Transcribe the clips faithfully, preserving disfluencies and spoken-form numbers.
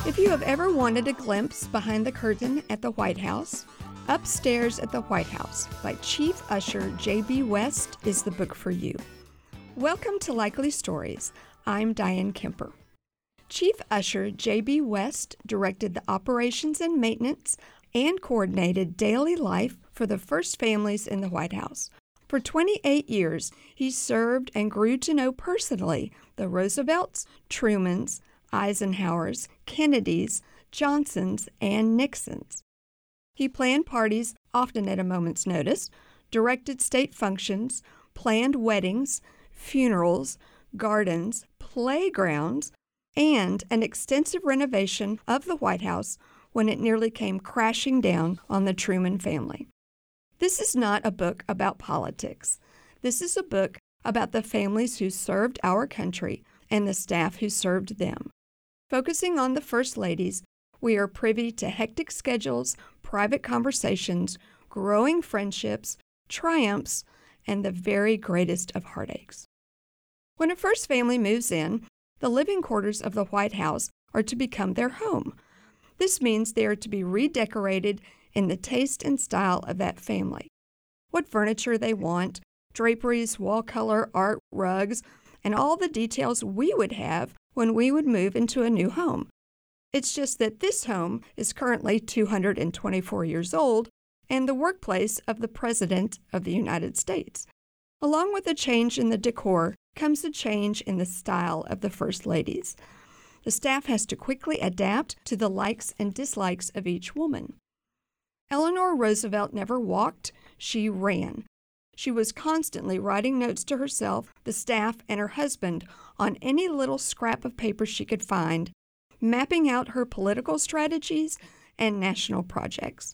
If you have ever wanted a glimpse behind the curtain at the White House, Upstairs at the White House by Chief Usher J B. West is the book for you. Welcome to Likely Stories. I'm Diane Kemper. Chief Usher J B. West directed the operations and maintenance and coordinated daily life for the first families in the White House. For twenty-eight years, he served and grew to know personally the Roosevelts, Trumans, Eisenhowers, Kennedys, Johnsons, and Nixons. He planned parties, often at a moment's notice, directed state functions, planned weddings, funerals, gardens, playgrounds, and an extensive renovation of the White House when it nearly came crashing down on the Truman family. This is not a book about politics. This is a book about the families who served our country and the staff who served them. Focusing on the First Ladies, we are privy to hectic schedules, private conversations, growing friendships, triumphs, and the very greatest of heartaches. When a first family moves in, the living quarters of the White House are to become their home. This means they are to be redecorated in the taste and style of that family. What furniture they want, draperies, wall color, art, rugs, and all the details we would have when we would move into a new home. It's just that this home is currently two hundred twenty-four years old and the workplace of the President of the United States. Along with a change in the decor comes a change in the style of the First Ladies. The staff has to quickly adapt to the likes and dislikes of each woman. Eleanor Roosevelt never walked, she ran. She was constantly writing notes to herself, the staff, and her husband on any little scrap of paper she could find, mapping out her political strategies and national projects.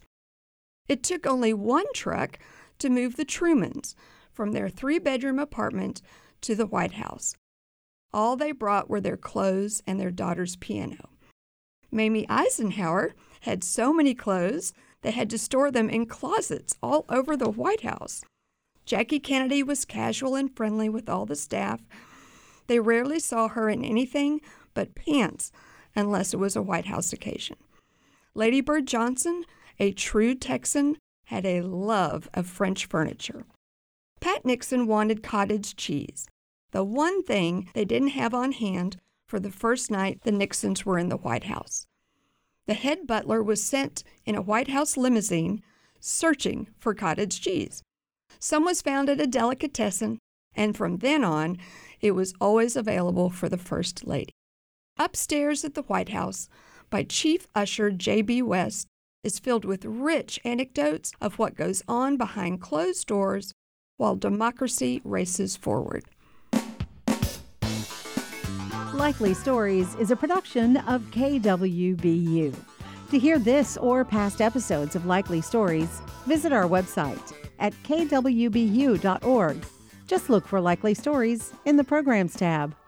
It took only one truck to move the Trumans from their three-bedroom apartment to the White House. All they brought were their clothes and their daughter's piano. Mamie Eisenhower had so many clothes they had to store them in closets all over the White House. Jackie Kennedy was casual and friendly with all the staff. They rarely saw her in anything but pants unless it was a White House occasion. Lady Bird Johnson, a true Texan, had a love of French furniture. Pat Nixon wanted cottage cheese, the one thing they didn't have on hand for the first night the Nixons were in the White House. The head butler was sent in a White House limousine searching for cottage cheese. Some was found at a delicatessen, and from then on, it was always available for the First Lady. Upstairs at the White House by Chief Usher J B. West is filled with rich anecdotes of what goes on behind closed doors while democracy races forward. Likely Stories is a production of K W B U. To hear this or past episodes of Likely Stories, visit our website at k w b u dot org. Just look for Likely Stories in the Programs tab.